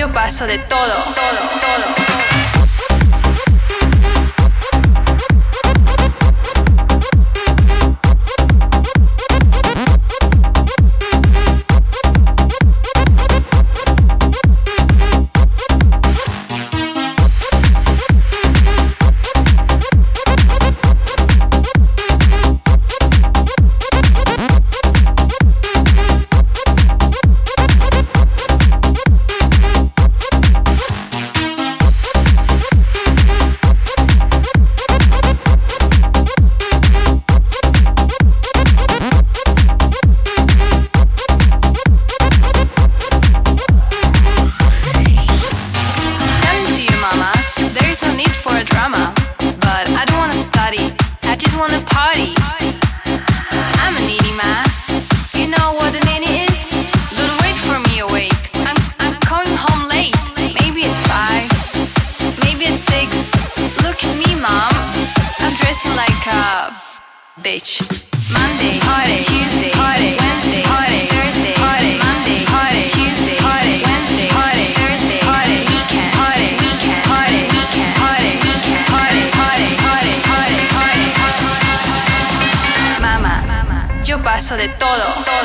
Yo paso de todo, todo, todo. Bitch. Monday, heartache, Tuesday, heartache, Wednesday, heartache, Thursday, heartache, Monday, heartache, Tuesday, heartache, Wednesday, heartache, Thursday, heartache, weekend, heartache, weekend, heartache, weekend, heartache, weekend, heartache, heartache, heartache, heartache, heartache. Mama, yo paso de todo.